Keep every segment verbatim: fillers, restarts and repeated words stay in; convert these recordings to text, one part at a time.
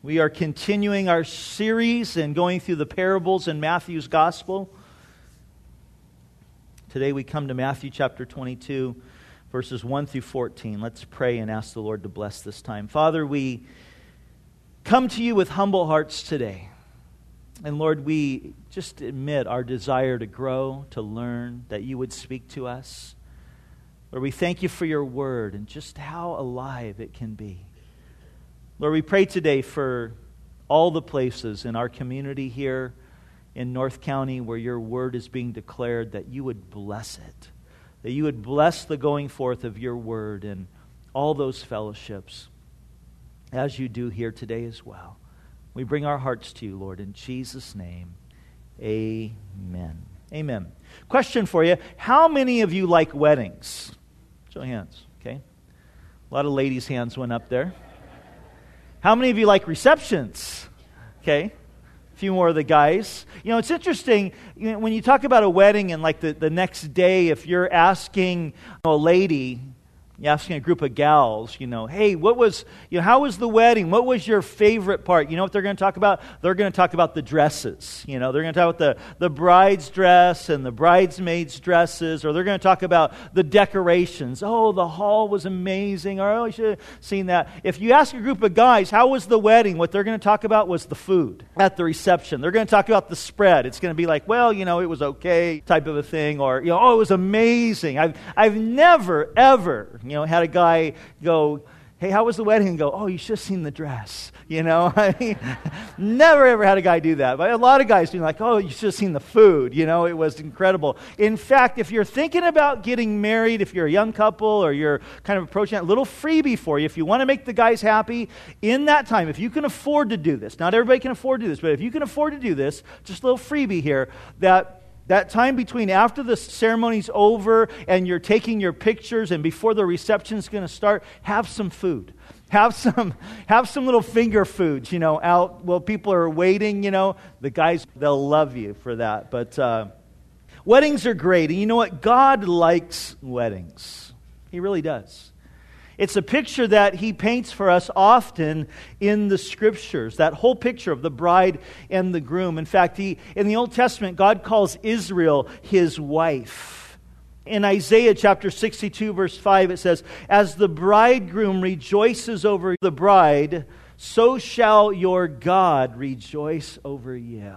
We are continuing our series and going through the parables in Matthew's Gospel. Today we come to Matthew chapter twenty-two, verses one through fourteen. Let's pray and ask the Lord to bless this time. Father, we come to you with humble hearts today. And Lord, we just admit our desire to grow, to learn, that you would speak to us. Lord, we thank you for your word and just how alive it can be. Lord, we pray today for all the places in our community here in North County where your word is being declared, that you would bless it, that you would bless the going forth of your word and all those fellowships as you do here today as well. We bring our hearts to you, Lord, in Jesus' name. Amen. Amen. Question for you. How many of you like weddings? Show hands, okay? A lot of ladies' hands went up there. How many of you like receptions? Okay. A few more of the guys. You know, it's interesting, you know, when you talk about a wedding and like the, the next day, if you're asking you know, a lady, you're asking a group of gals, you know, hey, what was, you know, how was the wedding? What was your favorite part? You know what they're going to talk about? They're going to talk about the dresses. You know, they're going to talk about the, the bride's dress and the bridesmaids' dresses, or they're going to talk about the decorations. Oh, the hall was amazing, or oh, I should have seen that. If you ask a group of guys, how was the wedding? What they're going to talk about was the food at the reception. They're going to talk about the spread. It's going to be like, well, you know, it was okay type of a thing, or, you know, oh, it was amazing. I've, I've never, ever, you know, had a guy go, hey, how was the wedding? And go, oh, you should have seen the dress. You know, I mean, never ever had a guy do that. But a lot of guys do like, oh, you should have seen the food. You know, it was incredible. In fact, if you're thinking about getting married, if you're a young couple or you're kind of approaching that, little freebie for you, if you want to make the guys happy in that time, if you can afford to do this, not everybody can afford to do this, but if you can afford to do this, just a little freebie here, that That time between after the ceremony's over and you're taking your pictures and before the reception's going to start, have some food. Have some have some little finger foods, you know, out while people are waiting, you know. The guys, they'll love you for that. But uh, weddings are great. And you know what? God likes weddings. He really does. It's a picture that he paints for us often in the Scriptures, that whole picture of the bride and the groom. In fact, he, in the Old Testament, God calls Israel his wife. In Isaiah chapter sixty-two, verse five, it says, as the bridegroom rejoices over the bride, so shall your God rejoice over you.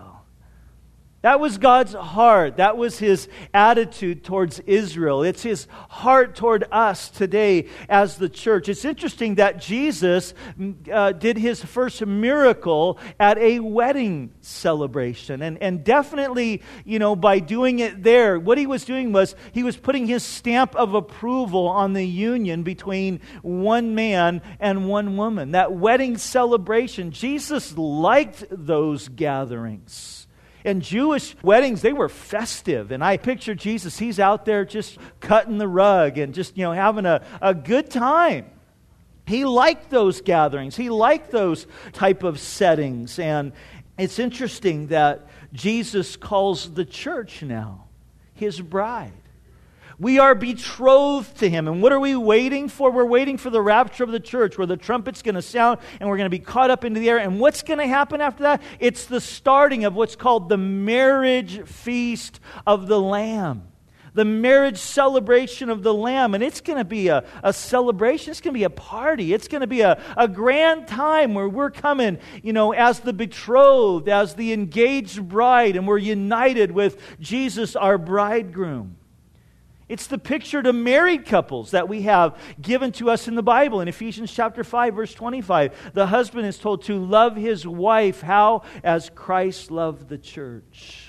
That was God's heart. That was his attitude towards Israel. It's his heart toward us today as the church. It's interesting that Jesus uh, did his first miracle at a wedding celebration. And, and definitely, you know, by doing it there, what he was doing was he was putting his stamp of approval on the union between one man and one woman. That wedding celebration, Jesus liked those gatherings. And Jewish weddings, they were festive. And I picture Jesus, he's out there just cutting the rug and just, you know, having a, a good time. He liked those gatherings. He liked those type of settings. And it's interesting that Jesus calls the church now his bride. We are betrothed to him. And what are we waiting for? We're waiting for the rapture of the church, where the trumpet's going to sound and we're going to be caught up into the air. And what's going to happen after that? It's the starting of what's called the marriage feast of the Lamb. The marriage celebration of the Lamb. And it's going to be a, a celebration. It's going to be a party. It's going to be a, a grand time where we're coming, you know, as the betrothed, as the engaged bride, and we're united with Jesus, our bridegroom. It's the picture to married couples that we have given to us in the Bible. In Ephesians chapter five, verse twenty-five, the husband is told to love his wife. How? As Christ loved the church.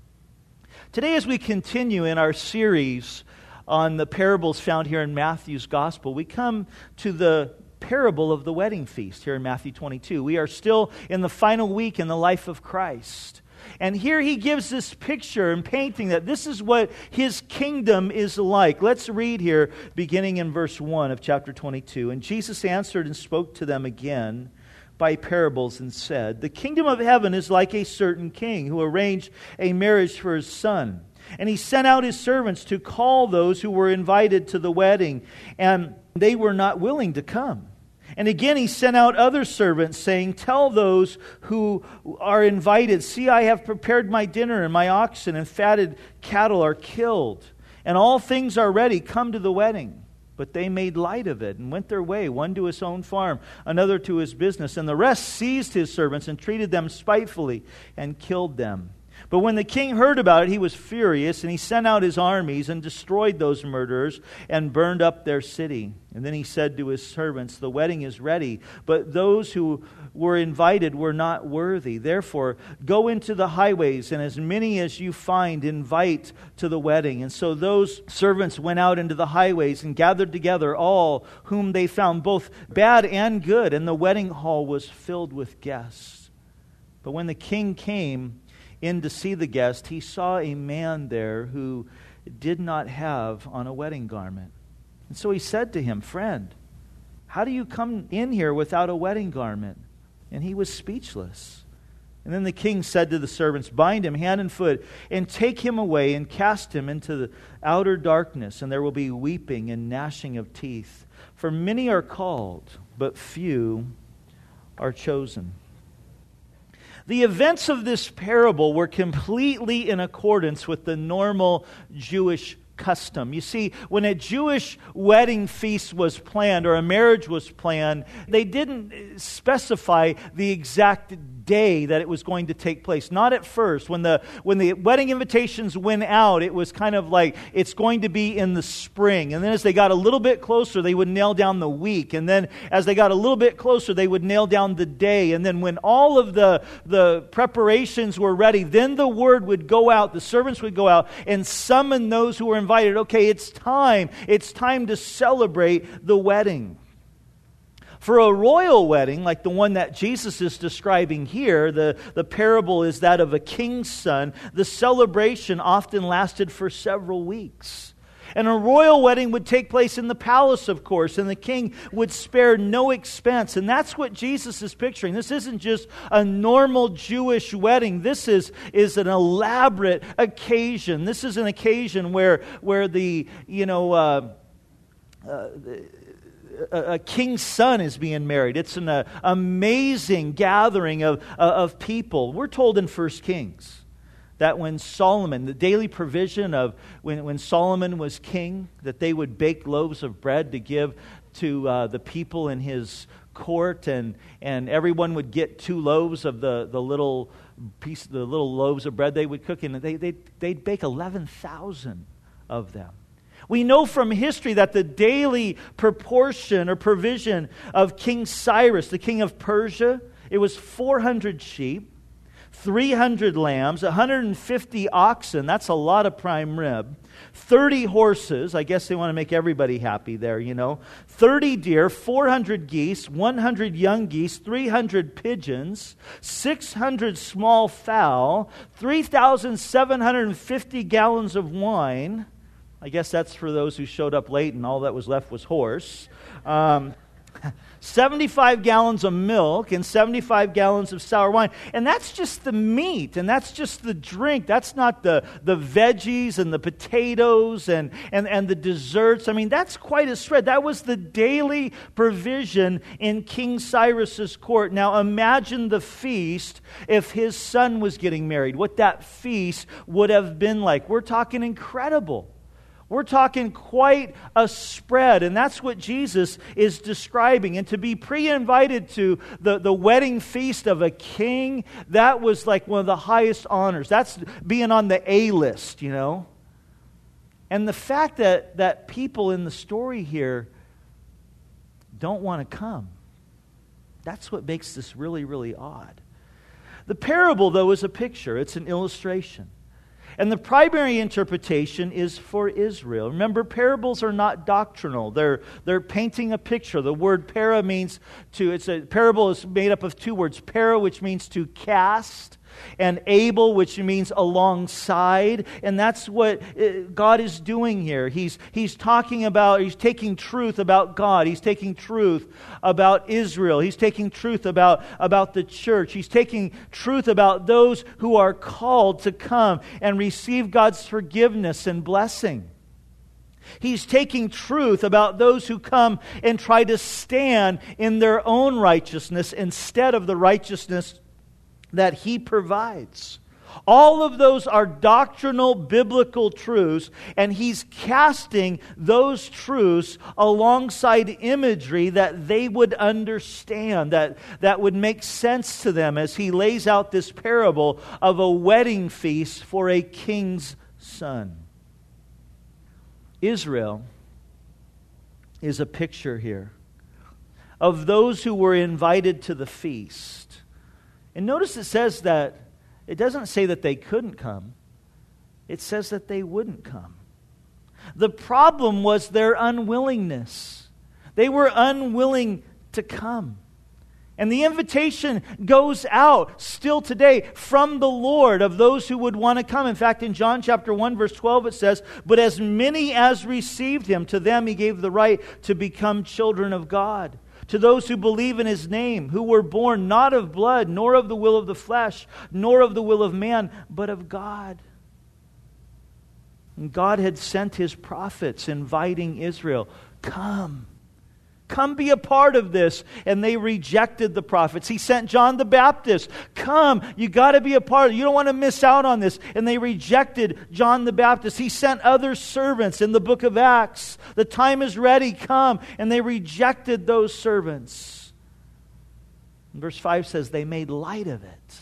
Today, as we continue in our series on the parables found here in Matthew's Gospel, we come to the parable of the wedding feast here in Matthew twenty-two. We are still in the final week in the life of Christ. And here he gives this picture and painting that this is what his kingdom is like. Let's read here, beginning in verse one of chapter twenty-two. And Jesus answered and spoke to them again by parables and said, the kingdom of heaven is like a certain king who arranged a marriage for his son. And he sent out his servants to call those who were invited to the wedding, and they were not willing to come. And again he sent out other servants, saying, tell those who are invited, see, I have prepared my dinner, and my oxen and fatted cattle are killed, and all things are ready. Come to the wedding. But they made light of it and went their way, one to his own farm, another to his business. And the rest seized his servants and treated them spitefully and killed them. But when the king heard about it, he was furious, and he sent out his armies and destroyed those murderers and burned up their city. And then he said to his servants, the wedding is ready, but those who were invited were not worthy. Therefore, go into the highways, and as many as you find, invite to the wedding. And so those servants went out into the highways and gathered together all whom they found, both bad and good, and the wedding hall was filled with guests. But when the king came in to see the guest, he saw a man there who did not have on a wedding garment. And so he said to him, friend, how do you come in here without a wedding garment? And he was speechless. And then the king said to the servants, bind him hand and foot, and take him away and cast him into the outer darkness, and there will be weeping and gnashing of teeth. For many are called, but few are chosen. The events of this parable were completely in accordance with the normal Jewish custom. You see, when a Jewish wedding feast was planned or a marriage was planned, they didn't specify the exact day that it was going to take place. Not at first. When the when the wedding invitations went out, it was kind of like it's going to be in the spring. And then as they got a little bit closer, they would nail down the week. And then as they got a little bit closer, they would nail down the day. And then when all of the, the preparations were ready, then the word would go out, the servants would go out and summon those who were invited. Okay, it's time. It's time to celebrate the wedding. For a royal wedding, like the one that Jesus is describing here, the, the parable is that of a king's son, the celebration often lasted for several weeks. And a royal wedding would take place in the palace, of course, and the king would spare no expense. And that's what Jesus is picturing. This isn't just a normal Jewish wedding. This is, is an elaborate occasion. This is an occasion where, where the, you know, uh, uh, a, a king's son is being married. It's an uh, amazing gathering of, uh, of people. We're told in First Kings that when Solomon, the daily provision of when, when Solomon was king, that they would bake loaves of bread to give to uh, the people in his court, and and everyone would get two loaves of the, the little piece, the little loaves of bread they would cook, and they they they'd bake eleven thousand of them. We know from history that the daily proportion or provision of King Cyrus, the king of Persia, it was four hundred sheep, three hundred lambs, one hundred fifty oxen, that's a lot of prime rib, thirty horses, I guess they want to make everybody happy there, you know, thirty deer, four hundred geese, one hundred young geese, three hundred pigeons, six hundred small fowl, three thousand seven hundred fifty gallons of wine. I guess that's for those who showed up late and all that was left was horse. Um, seventy-five gallons of milk and seventy-five gallons of sour wine. And that's just the meat, and that's just the drink. That's not the, the veggies and the potatoes and, and, and the desserts. I mean, that's quite a spread. That was the daily provision in King Cyrus's court. Now imagine the feast if his son was getting married, what that feast would have been like. We're talking incredible. We're talking quite a spread, and that's what Jesus is describing. And to be pre-invited to the, the wedding feast of a king, that was like one of the highest honors. That's being on the A-list, you know. And the fact that, that people in the story here don't want to come, that's what makes this really, really odd. The parable, though, is a picture. It's an illustration. And the primary interpretation is for Israel. Remember, parables are not doctrinal. They're, they're painting a picture. The word para means to, it's a parable is made up of two words. Para, which means to cast, and able, which means alongside. And that's what God is doing here. He's, he's talking about, he's taking truth about God. He's taking truth about Israel. He's taking truth about, about the church. He's taking truth about those who are called to come and receive God's forgiveness and blessing. He's taking truth about those who come and try to stand in their own righteousness instead of the righteousness that He provides. All of those are doctrinal, biblical truths, and He's casting those truths alongside imagery that they would understand, that, that would make sense to them as He lays out this parable of a wedding feast for a king's son. Israel is a picture here of those who were invited to the feast. And notice it says that it doesn't say that they couldn't come. It says that they wouldn't come. The problem was their unwillingness. They were unwilling to come. And the invitation goes out still today from the Lord of those who would want to come. In fact, in John chapter one, verse twelve, it says, "But as many as received Him, to them He gave the right to become children of God. To those who believe in His name, who were born not of blood, nor of the will of the flesh, nor of the will of man, but of God." And God had sent His prophets inviting Israel, "Come. Come be a part of this." And they rejected the prophets. He sent John the Baptist. "Come, you got to be a part of it. You don't want to miss out on this." And they rejected John the Baptist. He sent other servants in the book of Acts. "The time is ready, come." And they rejected those servants. And verse five says they made light of it.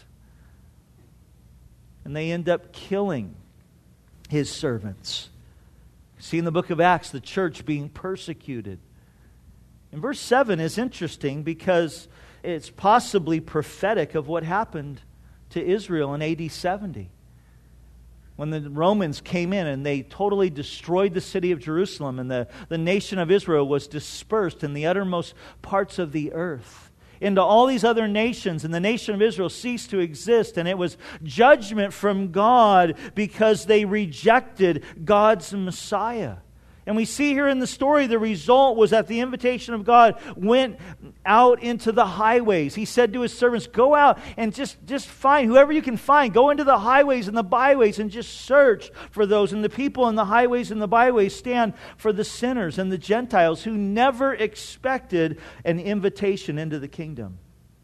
And they end up killing His servants. See in the book of Acts, the church being persecuted. And verse seven is interesting because it's possibly prophetic of what happened to Israel in A D seventy. When the Romans came in and they totally destroyed the city of Jerusalem, and the, the nation of Israel was dispersed in the uttermost parts of the earth into all these other nations, and the nation of Israel ceased to exist, and it was judgment from God because they rejected God's Messiah. And we see here in the story, the result was that the invitation of God went out into the highways. He said to His servants, "Go out and just, just find whoever you can find. Go into the highways and the byways and just search for those." And the people in the highways and the byways stand for the sinners and the Gentiles who never expected an invitation into the kingdom.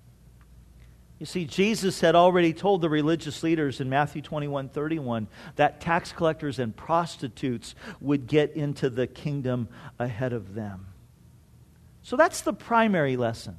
You see, Jesus had already told the religious leaders in Matthew twenty-one thirty-one that tax collectors and prostitutes would get into the kingdom ahead of them. So that's the primary lesson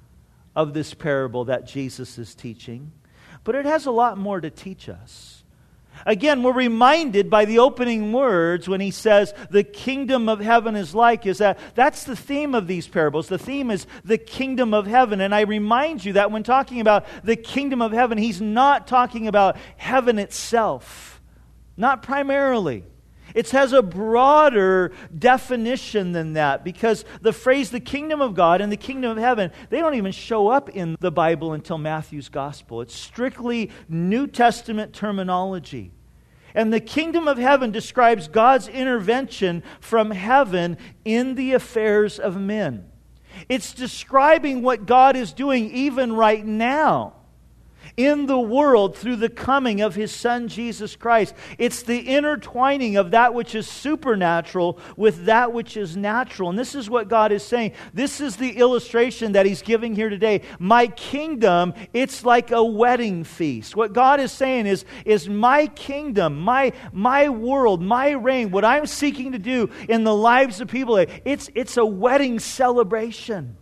of this parable that Jesus is teaching. But it has a lot more to teach us. Again, we're reminded by the opening words when He says the kingdom of heaven is like, is that that's the theme of these parables. The theme is the kingdom of heaven. And I remind you that when talking about the kingdom of heaven, He's not talking about heaven itself. Not primarily. It has a broader definition than that, because the phrase the kingdom of God and the kingdom of heaven, they don't even show up in the Bible until Matthew's gospel. It's strictly New Testament terminology. And the kingdom of heaven describes God's intervention from heaven in the affairs of men. It's describing what God is doing even right now in the world through the coming of His Son, Jesus Christ. It's the intertwining of that which is supernatural with that which is natural. And this is what God is saying. This is the illustration that He's giving here today. My kingdom, it's like a wedding feast. What God is saying is, is my kingdom, my, my world, my reign, what I'm seeking to do in the lives of people, it's, it's a wedding celebration.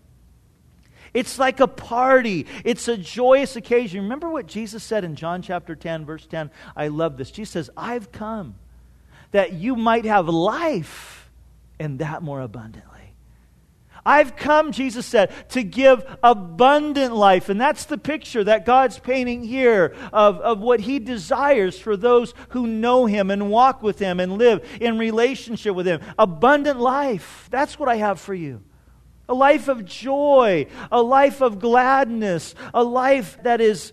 It's like a party. It's a joyous occasion. Remember what Jesus said in John chapter ten, verse ten? I love this. Jesus says, "I've come that you might have life, and that more abundantly." I've come, Jesus said, to give abundant life. And that's the picture that God's painting here of, of what He desires for those who know Him and walk with Him and live in relationship with Him. Abundant life. That's what I have for you. A life of joy, a life of gladness, a life that is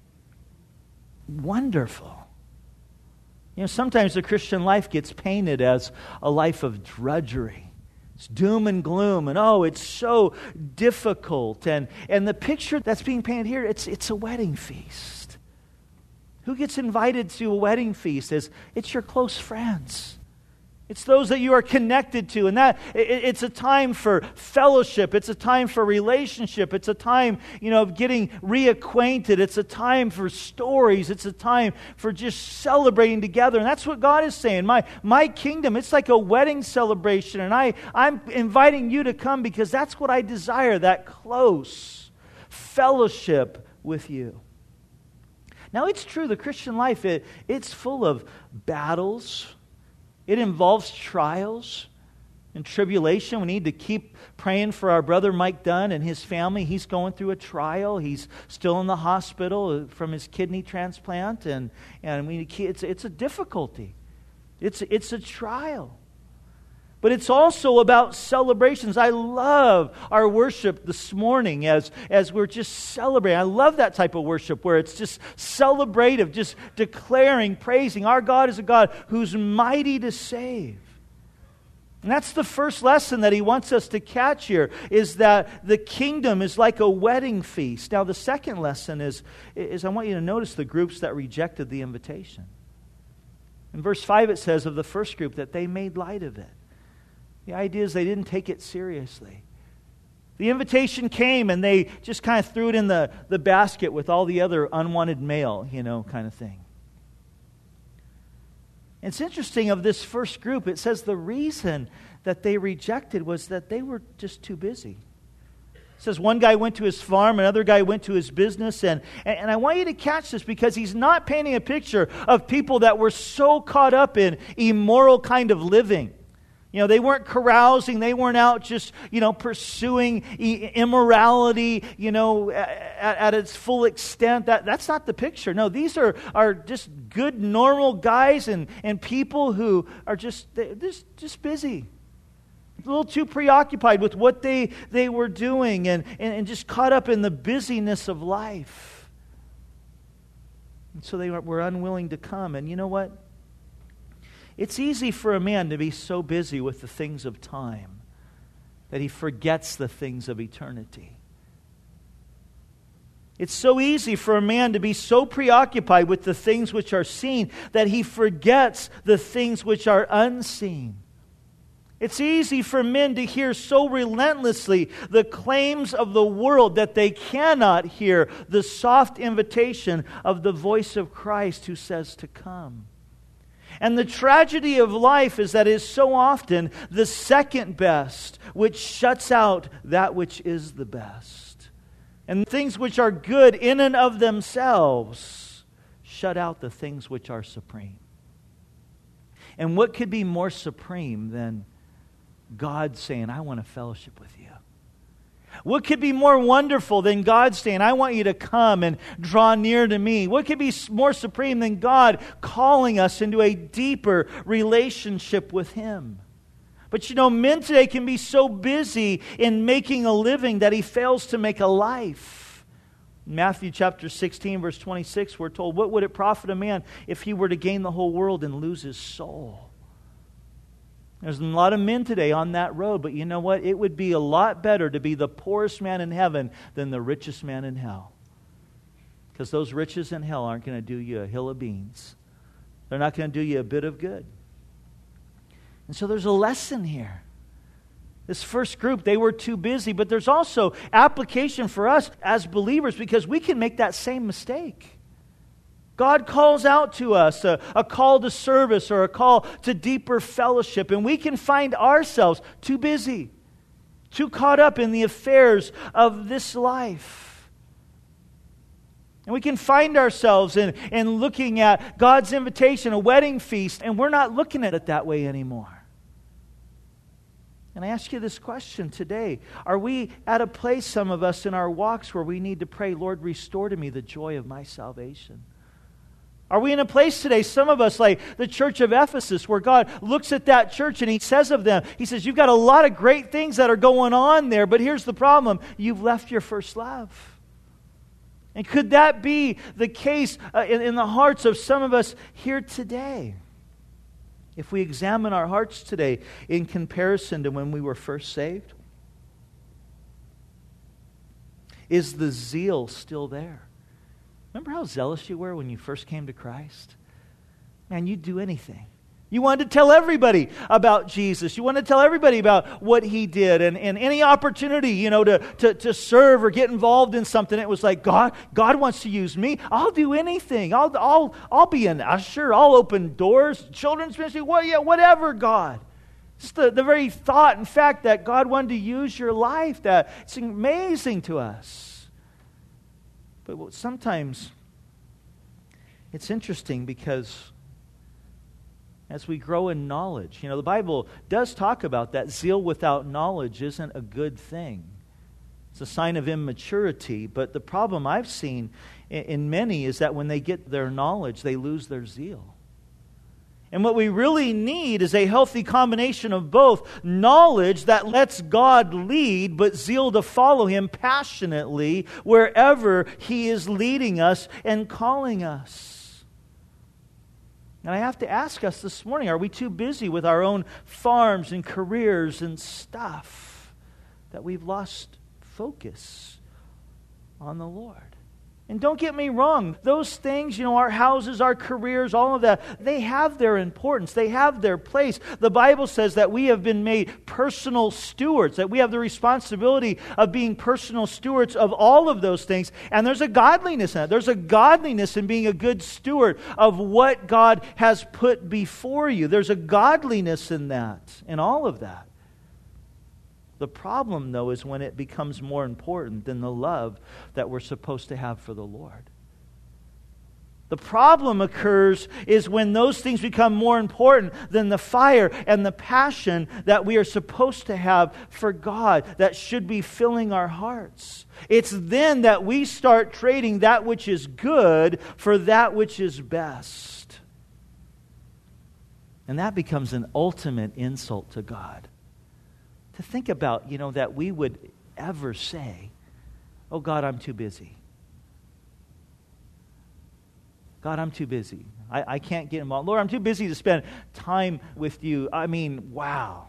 wonderful. You know, sometimes the Christian life gets painted as a life of drudgery. It's doom and gloom, and oh, it's so difficult. And, and the picture that's being painted here, it's, it's a wedding feast. Who gets invited to a wedding feast? It's, it's your close friends. It's those that you are connected to. And that it's a time for fellowship. It's a time for relationship. It's a time, you know, of getting reacquainted. It's a time for stories. It's a time for just celebrating together. And that's what God is saying. My, my kingdom, it's like a wedding celebration. And I, I'm inviting you to come because that's what I desire, that close fellowship with you. Now, it's true, the Christian life, it, it's full of battles. It involves trials and tribulation. We need to keep praying for our brother Mike Dunn and his family. He's going through a trial. He's still in the hospital from his kidney transplant. And, and we, it's, it's a difficulty. It's, it's a trial. But it's also about celebrations. I love our worship this morning as, as we're just celebrating. I love that type of worship where it's just celebrative, just declaring, praising. Our God is a God who's mighty to save. And that's the first lesson that he wants us to catch here, is that the kingdom is like a wedding feast. Now the second lesson is, is I want you to notice the groups that rejected the invitation. In verse five it says of the first group that they made light of it. The idea is they didn't take it seriously. The invitation came and they just kind of threw it in the, the basket with all the other unwanted mail, you know, kind of thing. It's interesting of this first group, it says the reason that they rejected was that they were just too busy. It says one guy went to his farm, another guy went to his business, and, and I want you to catch this because he's not painting a picture of people that were so caught up in immoral kind of living. You know, they weren't carousing. They weren't out just, you know, pursuing immorality, you know, at, at its full extent. That, that's not the picture. No, these are, are just good, normal guys and, and people who are just, they're just, just busy. A little too preoccupied with what they, they were doing and, and, and just caught up in the busyness of life. And so they were unwilling to come. And you know what? It's easy for a man to be so busy with the things of time that he forgets the things of eternity. It's so easy for a man to be so preoccupied with the things which are seen that he forgets the things which are unseen. It's easy for men to hear so relentlessly the claims of the world that they cannot hear the soft invitation of the voice of Christ who says to come. And the tragedy of life is that it is so often the second best which shuts out that which is the best. And things which are good in and of themselves shut out the things which are supreme. And what could be more supreme than God saying, I want to fellowship with you? What could be more wonderful than God saying, I want you to come and draw near to me? What could be more supreme than God calling us into a deeper relationship with Him? But you know, men today can be so busy in making a living that he fails to make a life. In Matthew chapter sixteen, verse twenty-six, we're told, what would it profit a man if he were to gain the whole world and lose his soul? There's a lot of men today on that road, but you know what? It would be a lot better to be the poorest man in heaven than the richest man in hell. Because those riches in hell aren't going to do you a hill of beans. They're not going to do you a bit of good. And so there's a lesson here. This first group, they were too busy, but there's also application for us as believers because we can make that same mistake. God calls out to us a, a call to service or a call to deeper fellowship, and we can find ourselves too busy, too caught up in the affairs of this life. And we can find ourselves in, in looking at God's invitation, a wedding feast, and we're not looking at it that way anymore. And I ask you this question today. Are we at a place, some of us, in our walks where we need to pray, Lord, restore to me the joy of my salvation? Are we in a place today, some of us, like the church of Ephesus, where God looks at that church and He says of them, He says, you've got a lot of great things that are going on there, but here's the problem. You've left your first love. And could that be the case uh, in, in the hearts of some of us here today? If we examine our hearts today in comparison to when we were first saved, is the zeal still there? Remember how zealous you were when you first came to Christ? Man, you'd do anything. You wanted to tell everybody about Jesus. You wanted to tell everybody about what He did. And, and any opportunity, you know, to, to, to serve or get involved in something, it was like, God, God wants to use me. I'll do anything. I'll, I'll, I'll be an usher. I'll open doors, children's ministry, what, yeah, whatever, God. Just the, the very thought and fact that God wanted to use your life, that it's amazing to us. But sometimes it's interesting because as we grow in knowledge, you know, the Bible does talk about that. Zeal without knowledge isn't a good thing. It's a sign of immaturity. But the problem I've seen in, in many is that when they get their knowledge, they lose their zeal. And what we really need is a healthy combination of both knowledge that lets God lead, but zeal to follow Him passionately wherever He is leading us and calling us. And I have to ask us this morning, are we too busy with our own farms and careers and stuff that we've lost focus on the Lord? And don't get me wrong, those things, you know, our houses, our careers, all of that, they have their importance. They have their place. The Bible says that we have been made personal stewards, that we have the responsibility of being personal stewards of all of those things. And there's a godliness in that. There's a godliness in being a good steward of what God has put before you. There's a godliness in that, in all of that. The problem, though, is when it becomes more important than the love that we're supposed to have for the Lord. The problem occurs is when those things become more important than the fire and the passion that we are supposed to have for God, that should be filling our hearts. It's then that we start trading that which is good for that which is best. And that becomes an ultimate insult to God. To think about, you know, that we would ever say, oh, God, I'm too busy. God, I'm too busy. I, I can't get involved. Lord, I'm too busy to spend time with you. I mean, wow.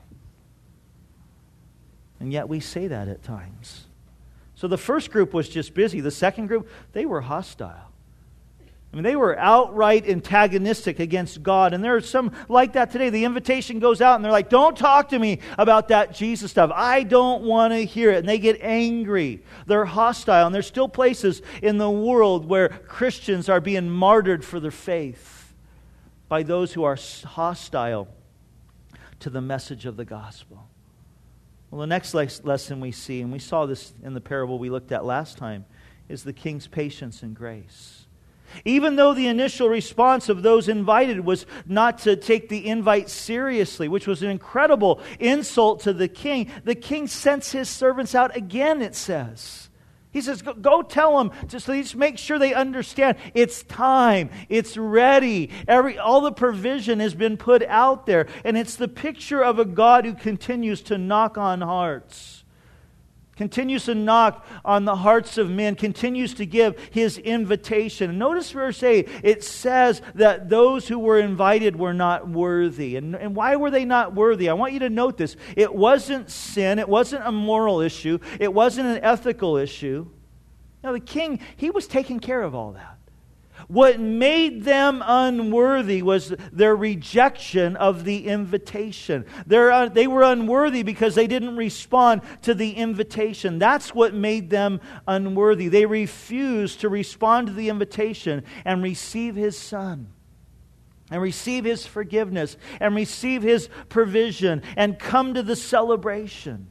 And yet we say that at times. So the first group was just busy. The second group, they were hostile. I mean, they were outright antagonistic against God. And there are some like that today. The invitation goes out and they're like, don't talk to me about that Jesus stuff. I don't want to hear it. And they get angry. They're hostile. And there's still places in the world where Christians are being martyred for their faith by those who are hostile to the message of the gospel. Well, the next lesson we see, and we saw this in the parable we looked at last time, is the king's patience and grace. Even though the initial response of those invited was not to take the invite seriously, which was an incredible insult to the king, the king sends his servants out again, it says. He says, go, go tell them, just, just make sure they understand it's time, it's ready. Every, all the provision has been put out there. And it's the picture of a God who continues to knock on hearts. Continues to knock on the hearts of men, continues to give His invitation. And notice verse eight, it says that those who were invited were not worthy. And, and why were they not worthy? I want you to note this. It wasn't sin, it wasn't a moral issue, it wasn't an ethical issue. Now the king, he was taking care of all that. What made them unworthy was their rejection of the invitation. They're, uh, they were unworthy because they didn't respond to the invitation. That's what made them unworthy. They refused to respond to the invitation and receive His Son, and receive His forgiveness, and receive His provision, and come to the celebration.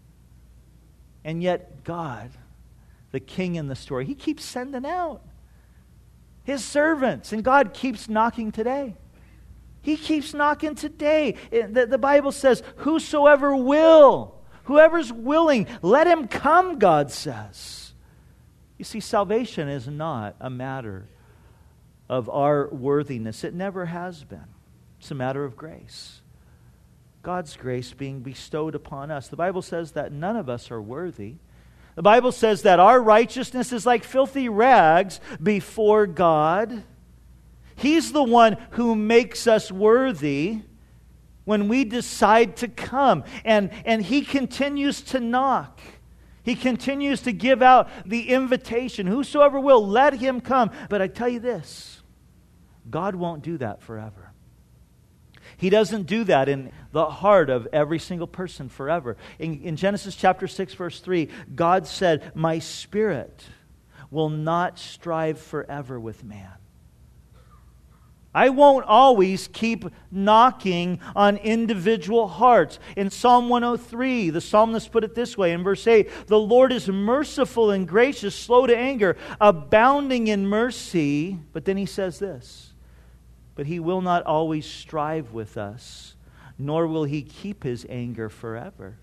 And yet God, the king in the story, He keeps sending out His servants. And God keeps knocking today. He keeps knocking today. The, the Bible says, whosoever will, whoever's willing, let him come, God says. You see, salvation is not a matter of our worthiness. It never has been. It's a matter of grace. God's grace being bestowed upon us. The Bible says that none of us are worthy. The Bible says that our righteousness is like filthy rags before God. He's the one who makes us worthy when we decide to come. And, and He continues to knock. He continues to give out the invitation. Whosoever will, let him come. But I tell you this, God won't do that forever. He doesn't do that in the heart of every single person forever. In, in Genesis chapter six, verse three, God said, "My Spirit will not strive forever with man." I won't always keep knocking on individual hearts. In Psalm one oh three, the psalmist put it this way in verse eight, "The Lord is merciful and gracious, slow to anger, abounding in mercy." But then he says this, "But He will not always strive with us, nor will He keep His anger forever."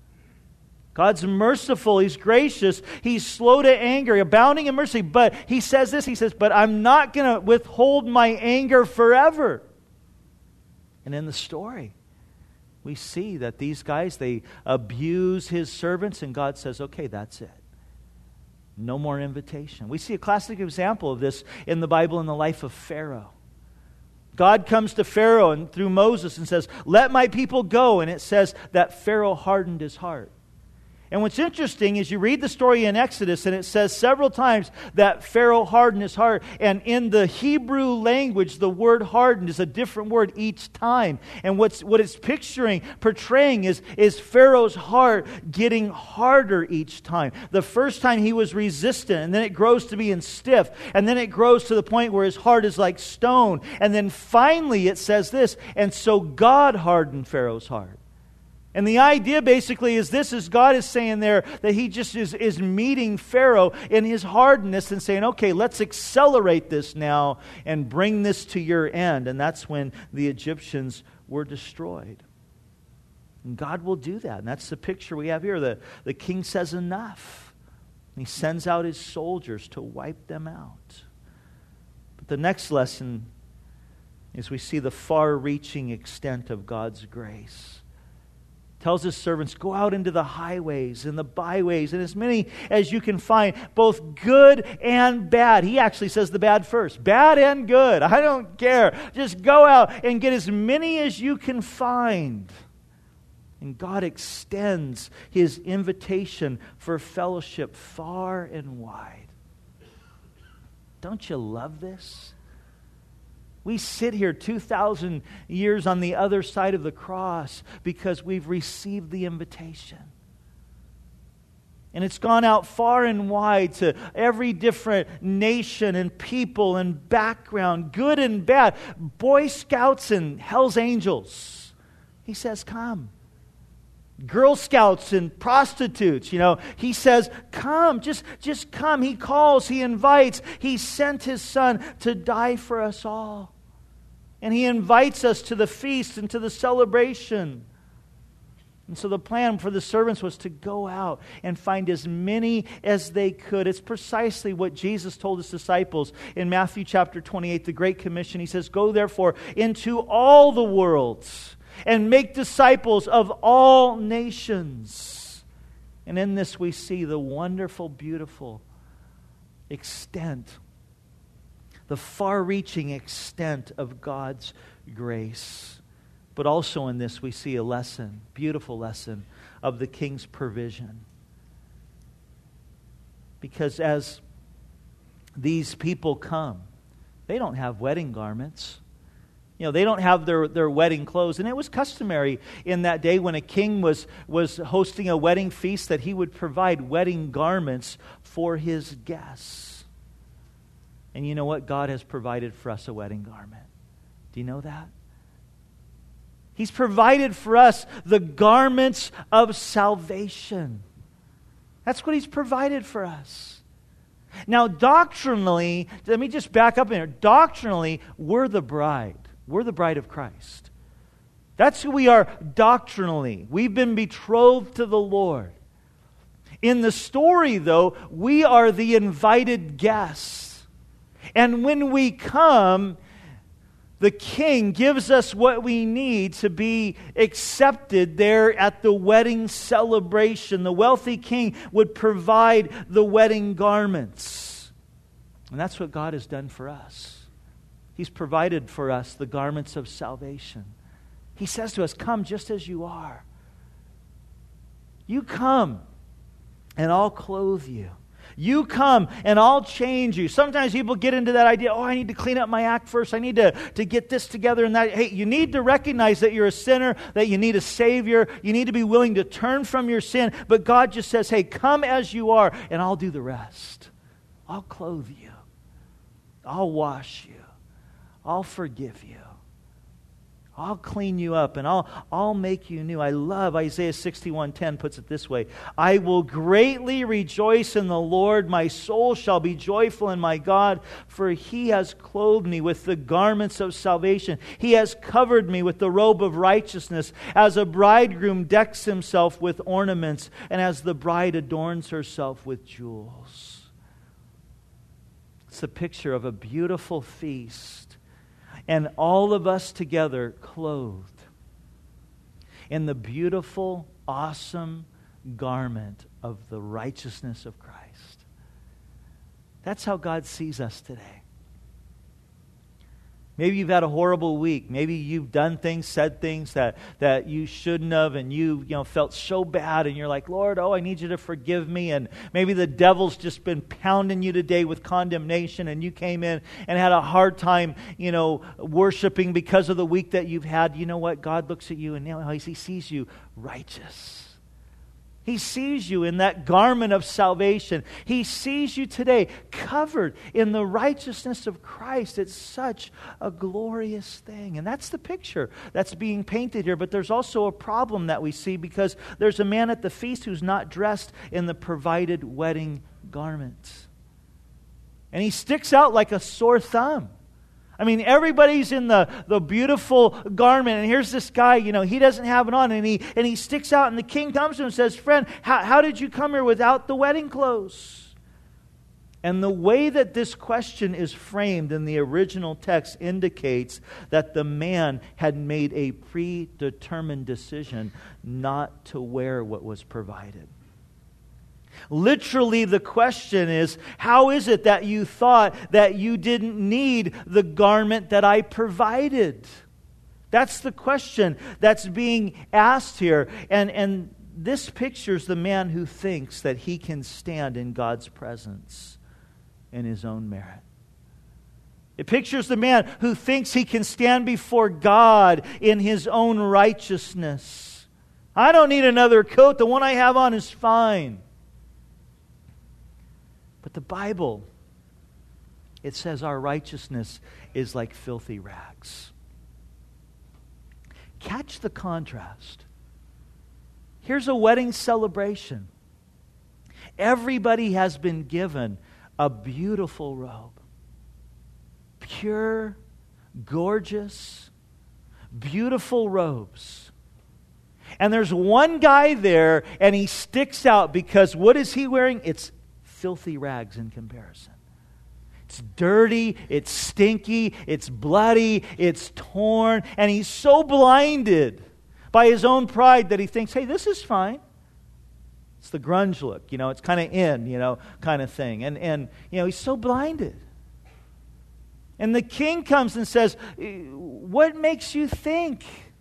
God's merciful, He's gracious, He's slow to anger, abounding in mercy. But He says this, He says, "But I'm not going to withhold my anger forever." And in the story, we see that these guys, they abuse His servants, and God says, "Okay, that's it. No more invitation." We see a classic example of this in the Bible in the life of Pharaoh. God comes to Pharaoh and through Moses and says, "Let my people go." And it says that Pharaoh hardened his heart. And what's interesting is you read the story in Exodus, and it says several times that Pharaoh hardened his heart. And in the Hebrew language, the word hardened is a different word each time. And what's what it's picturing, portraying is, is Pharaoh's heart getting harder each time. The first time he was resistant, and then it grows to being stiff. And then it grows to the point where his heart is like stone. And then finally it says this, "And so God hardened Pharaoh's heart." And the idea basically is this, is God is saying there that He just is, is meeting Pharaoh in his hardness and saying, "Okay, let's accelerate this now and bring this to your end." And that's when the Egyptians were destroyed. And God will do that. And that's the picture we have here. The, the king says enough. And He sends out His soldiers to wipe them out. But the next lesson is we see the far-reaching extent of God's grace. Tells His servants, "Go out into the highways and the byways, and as many as you can find, both good and bad." He actually says the bad first. Bad and good. I don't care. Just go out and get as many as you can find. And God extends His invitation for fellowship far and wide. Don't you love this? We sit here two thousand years on the other side of the cross because we've received the invitation. And it's gone out far and wide to every different nation and people and background, good and bad, Boy Scouts and Hell's Angels. He says, "Come." Girl Scouts and prostitutes, you know, He says, "Come, just, just come." He calls, He invites. He sent His Son to die for us all. And He invites us to the feast and to the celebration. And so the plan for the servants was to go out and find as many as they could. It's precisely what Jesus told His disciples in Matthew chapter twenty-eight, the Great Commission. He says, "Go therefore into all the worlds and make disciples of all nations." And in this we see the wonderful, beautiful extent, the far-reaching extent of God's grace. But also in this we see a lesson, beautiful lesson, of the King's provision. Because as these people come, they don't have wedding garments. You know, they don't have their, their wedding clothes. And it was customary in that day when a king was, was hosting a wedding feast that he would provide wedding garments for his guests. And you know what? God has provided for us a wedding garment. Do you know that? He's provided for us the garments of salvation. That's what He's provided for us. Now, doctrinally, let me just back up in here. Doctrinally, we're the bride. We're the bride of Christ. That's who we are doctrinally. We've been betrothed to the Lord. In the story, though, we are the invited guests. And when we come, the King gives us what we need to be accepted there at the wedding celebration. The wealthy king would provide the wedding garments. And that's what God has done for us. He's provided for us the garments of salvation. He says to us, "Come just as you are. You come, and I'll clothe you. You come and I'll change you. Sometimes people get into that idea, oh, I need to clean up my act first. I need to, to get this together and that. Hey, you need to recognize that you're a sinner, that you need a Savior. You need to be willing to turn from your sin. But God just says, hey, come as you are and I'll do the rest. I'll clothe you. I'll wash you. I'll forgive you. I'll clean you up and I'll, I'll make you new. I love Isaiah sixty-one ten puts it this way. I will greatly rejoice in the Lord. My soul shall be joyful in my God, for He has clothed me with the garments of salvation. He has covered me with the robe of righteousness, as a bridegroom decks himself with ornaments, and as the bride adorns herself with jewels. It's a picture of a beautiful feast. And all of us together clothed in the beautiful, awesome garment of the righteousness of Christ. That's how God sees us today. Maybe you've had a horrible week. Maybe you've done things, said things that, that you shouldn't have, and you, you know, felt so bad, and you're like, Lord, oh, I need you to forgive me. And maybe the devil's just been pounding you today with condemnation, and you came in and had a hard time, you know, worshiping because of the week that you've had. You know what? God looks at you, and now He sees you righteous. He sees you in that garment of salvation. He sees you today covered in the righteousness of Christ. It's such a glorious thing. And that's the picture that's being painted here. But there's also a problem that we see, because there's a man at the feast who's not dressed in the provided wedding garments. And he sticks out like a sore thumb. I mean, everybody's in the, the beautiful garment, and here's this guy, you know, he doesn't have it on, and he and he sticks out, and the king comes to him and says, friend, how, how did you come here without the wedding clothes? And the way that this question is framed in the original text indicates that the man had made a predetermined decision not to wear what was provided. Literally, the question is, how is it that you thought that you didn't need the garment that I provided? That's the question that's being asked here. And, and this pictures the man who thinks that he can stand in God's presence in his own merit. It pictures the man who thinks he can stand before God in his own righteousness. I don't need another coat. The one I have on is fine. But the Bible, it says our righteousness is like filthy rags. Catch the contrast. Here's a wedding celebration. Everybody has been given a beautiful robe. Pure, gorgeous, beautiful robes. And there's one guy there, and he sticks out because what is he wearing? It's filthy rags in comparison. It's dirty, it's stinky, it's bloody, it's torn, and he's so blinded by his own pride that he thinks, hey, this is fine. It's the grunge look, you know, it's kind of in, you know, kind of thing. And, and you know, he's so blinded. And the king comes and says, what makes you think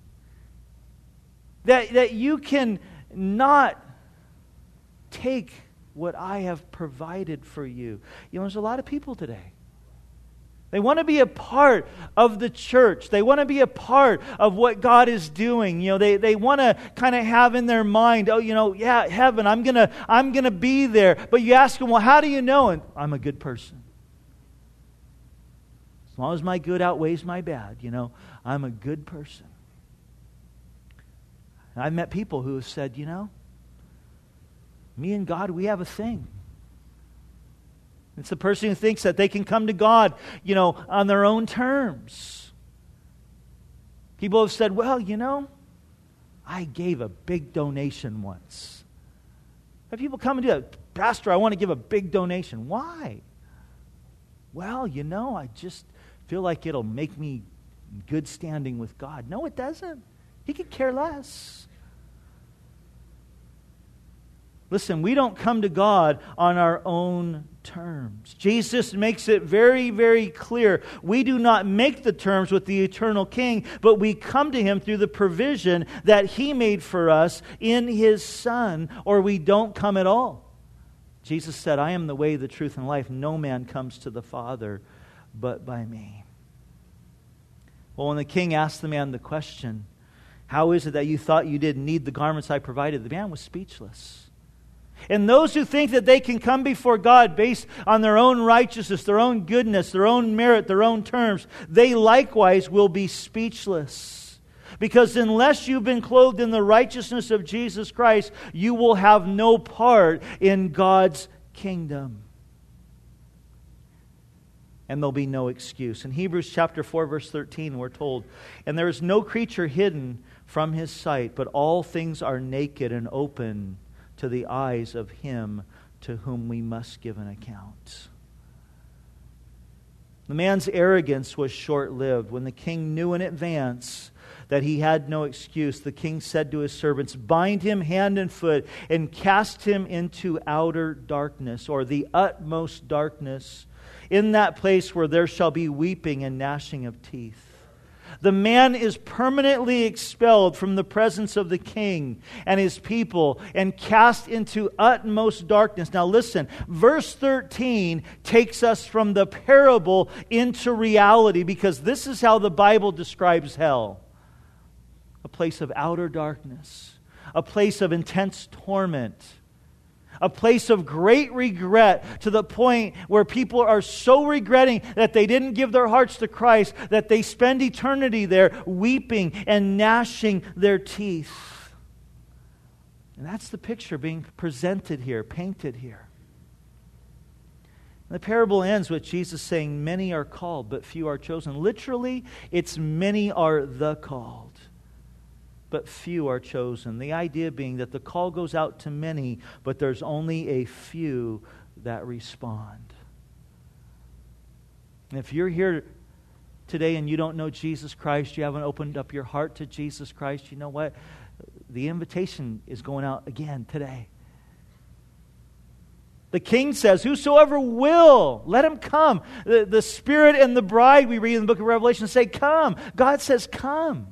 that, that you can not take what I have provided for you? You know, there's a lot of people today. They want to be a part of the church. They want to be a part of what God is doing. You know, they, they want to kind of have in their mind, oh, you know, yeah, heaven, I'm gonna I'm gonna be there. But you ask them, well, how do you know? And I'm a good person. As long as my good outweighs my bad, you know, I'm a good person. And I've met people who have said, you know, me and God, we have a thing. It's the person who thinks that they can come to God, you know, on their own terms. People have said, well, you know, I gave a big donation once. Have people come and do that? Pastor, I want to give a big donation. Why? Well, you know, I just feel like it'll make me good standing with God. No, it doesn't. He could care less. Listen, we don't come to God on our own terms. Jesus makes it very, very clear. We do not make the terms with the eternal King, but we come to Him through the provision that He made for us in His Son, or we don't come at all. Jesus said, I am the way, the truth, and life. No man comes to the Father but by me. Well, when the king asked the man the question, how is it that you thought you didn't need the garments I provided? The man was speechless. And those who think that they can come before God based on their own righteousness, their own goodness, their own merit, their own terms, they likewise will be speechless. Because unless you've been clothed in the righteousness of Jesus Christ, you will have no part in God's kingdom. And there'll be no excuse. In Hebrews chapter four, verse thirteen, we're told, and there is no creature hidden from His sight, but all things are naked and open to the eyes of Him to whom we must give an account. The man's arrogance was short-lived. When the king knew in advance that he had no excuse, the king said to his servants, bind him hand and foot and cast him into outer darkness, or the utmost darkness, in that place where there shall be weeping and gnashing of teeth. The man is permanently expelled from the presence of the king and his people and cast into utmost darkness. Now listen, verse thirteen takes us from the parable into reality, because this is how the Bible describes hell. A place of outer darkness, a place of intense torment, a place of great regret, to the point where people are so regretting that they didn't give their hearts to Christ that they spend eternity there weeping and gnashing their teeth. And that's the picture being presented here, painted here. The parable ends with Jesus saying, many are called, but few are chosen. Literally, it's many are the called, but few are chosen. The idea being that the call goes out to many, but there's only a few that respond. And if you're here today and you don't know Jesus Christ, you haven't opened up your heart to Jesus Christ, you know what? The invitation is going out again today. The king says, whosoever will, let him come. The, the Spirit and the bride, we read in the book of Revelation, say, come. God says, come.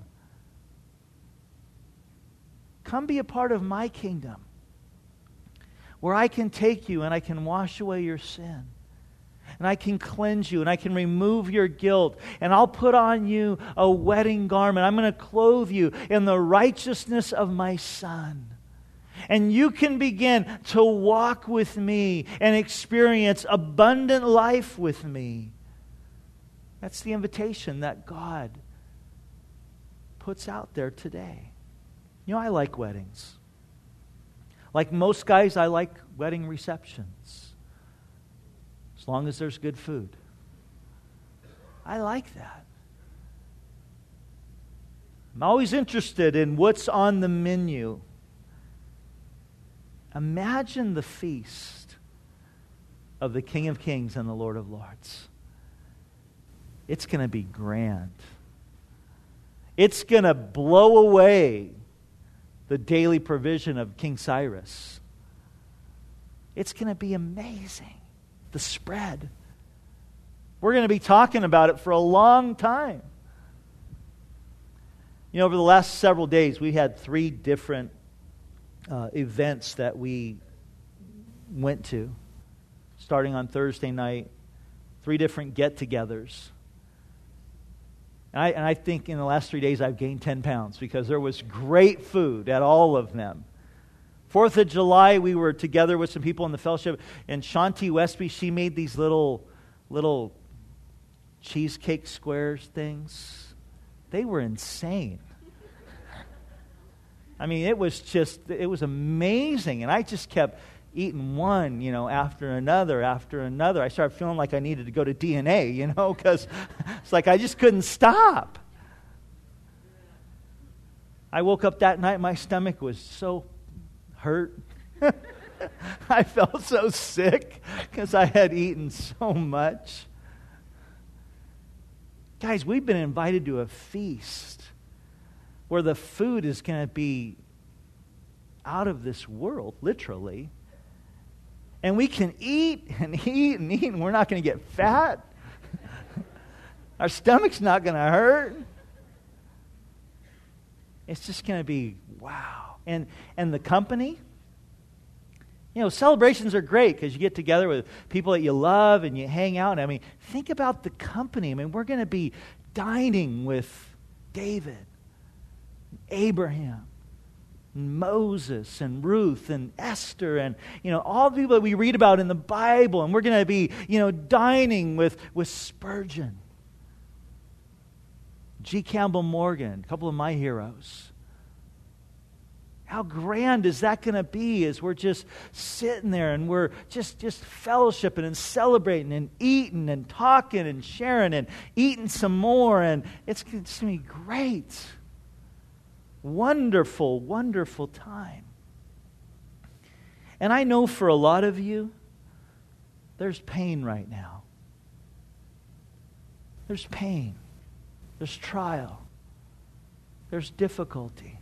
Come be a part of my kingdom, where I can take you and I can wash away your sin. And I can cleanse you and I can remove your guilt. And I'll put on you a wedding garment. I'm going to clothe you in the righteousness of my Son. And you can begin to walk with me and experience abundant life with me. That's the invitation that God puts out there today. You know, I like weddings. Like most guys, I like wedding receptions. As long as there's good food. I like that. I'm always interested in what's on the menu. Imagine the feast of the King of Kings and the Lord of Lords. It's going to be grand. It's going to blow away the daily provision of King Cyrus. It's going to be amazing. The spread. We're going to be talking about it for a long time. You know, over the last several days, we had three different uh, events that we went to. Starting on Thursday night, three different get-togethers. And I, and I think in the last three days I've gained ten pounds because there was great food at all of them. Fourth of July, we were together with some people in the fellowship, and Shanti Westby, she made these little, little cheesecake squares things. They were insane. I mean, it was just, it was amazing. And I just kept eating one, you know, after another, after another. I started feeling like I needed to go to D N A, you know, because it's like I just couldn't stop. I woke up that night, my stomach was so hurt. I felt so sick because I had eaten so much. Guys, we've been invited to a feast where the food is going to be out of this world, literally. And we can eat and eat and eat, and we're not going to get fat. Our stomach's not going to hurt. It's just going to be wow. And and the company, You know, celebrations are great because you get together with people that you love and you hang out. I mean, think about the company. I mean, we're going to be dining with David, Abraham, Moses, and Ruth, and Esther, and, you know, all the people that we read about in the Bible. And we're going to be, you know, dining with, with Spurgeon, G. Campbell Morgan, a couple of my heroes. How grand is that going to be as we're just sitting there and we're just, just fellowshipping and celebrating and eating and talking and sharing and eating some more. And it's, it's going to be great. Wonderful, wonderful time. And I know for a lot of you, there's pain right now. There's pain. There's trial. There's difficulty.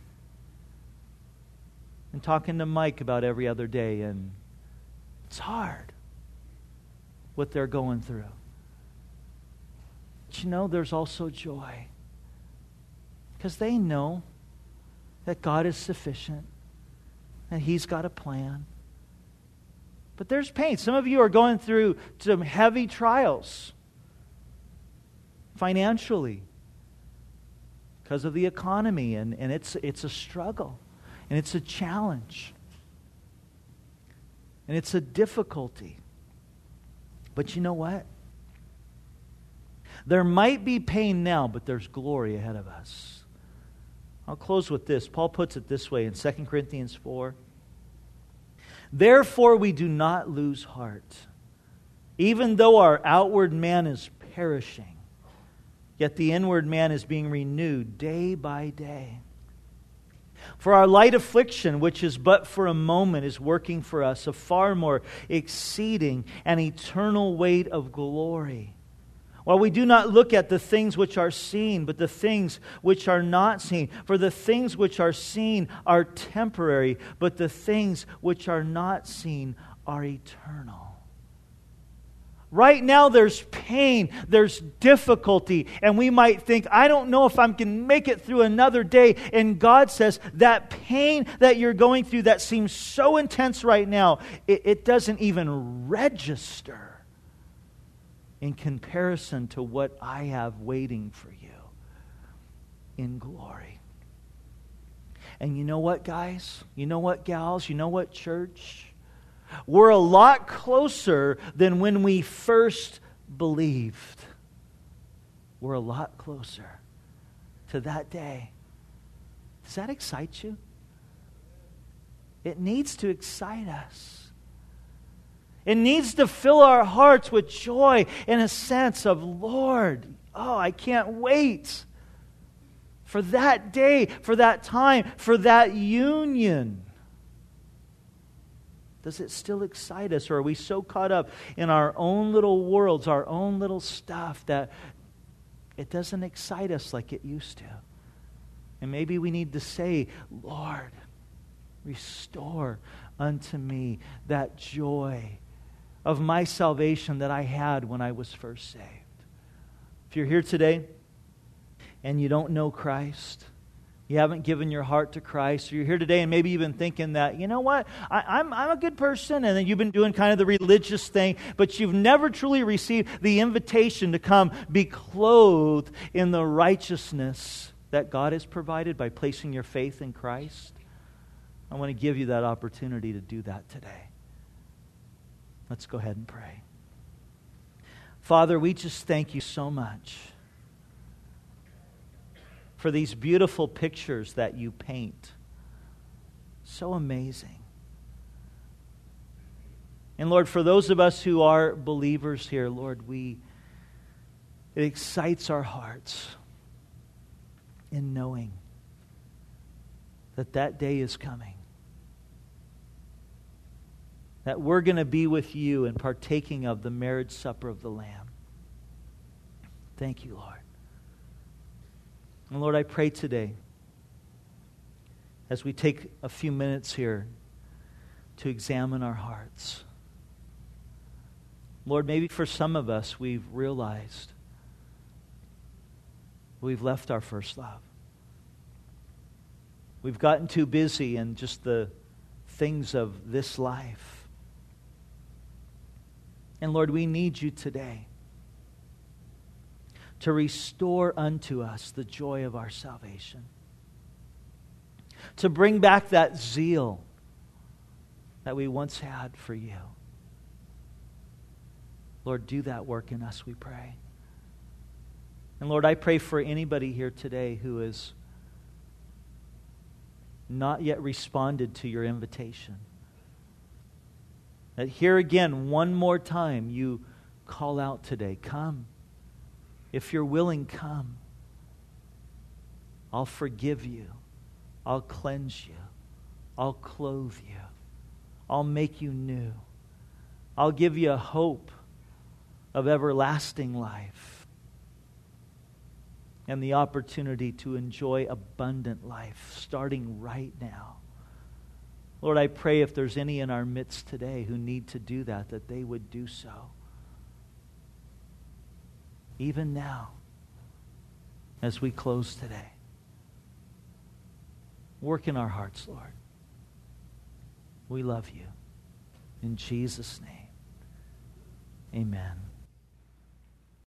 And talking to Mike about every other day, and it's hard what they're going through. But you know, there's also joy. Because they know that God is sufficient, and He's got a plan. But there's pain. Some of you are going through some heavy trials financially because of the economy, and, and it's it's a struggle. And it's a challenge. And it's a difficulty. But you know what? There might be pain now, but there's glory ahead of us. I'll close with this. Paul puts it this way in Second Corinthians four. Therefore we do not lose heart, even though our outward man is perishing, yet the inward man is being renewed day by day. For our light affliction, which is but for a moment, is working for us a far more exceeding and eternal weight of glory. While we do not look at the things which are seen, but the things which are not seen. For the things which are seen are temporary, but the things which are not seen are eternal. Right now there's pain, there's difficulty, and we might think, I don't know if I can make it through another day. And God says, that pain that you're going through that seems so intense right now, it, it doesn't even register in comparison to what I have waiting for you in glory. And you know what, guys? You know what, gals? You know what, church? We're a lot closer than when we first believed. We're a lot closer to that day. Does that excite you? It needs to excite us. It needs to fill our hearts with joy and a sense of, Lord, oh, I can't wait for that day, for that time, for that union. Does it still excite us, or are we so caught up in our own little worlds, our own little stuff, that it doesn't excite us like it used to? And maybe we need to say, Lord, restore unto me that joy of my salvation that I had when I was first saved. If you're here today and you don't know Christ, you haven't given your heart to Christ, or you're here today and maybe you've been thinking that, you know what, I, I'm, I'm a good person, and then you've been doing kind of the religious thing, but you've never truly received the invitation to come be clothed in the righteousness that God has provided by placing your faith in Christ. I want to give you that opportunity to do that today. Let's go ahead and pray. Father, we just thank you so much for these beautiful pictures that you paint. So amazing. And Lord, for those of us who are believers here, Lord, we it excites our hearts in knowing that that day is coming. That we're going to be with you and partaking of the marriage supper of the Lamb. Thank you, Lord. And Lord, I pray today, as we take a few minutes here to examine our hearts. Lord, maybe for some of us, we've realized we've left our first love. We've gotten too busy in just the things of this life. And Lord, we need you today to restore unto us the joy of our salvation. To bring back that zeal that we once had for you. Lord, do that work in us, we pray. And Lord, I pray for anybody here today who has not yet responded to your invitation. That here again, one more time, you call out today, come. If you're willing, come. I'll forgive you. I'll cleanse you. I'll clothe you. I'll make you new. I'll give you a hope of everlasting life and the opportunity to enjoy abundant life starting right now. Lord, I pray if there's any in our midst today who need to do that, that they would do so. Even now, as we close today. Work in our hearts, Lord. We love you. In Jesus' name, amen.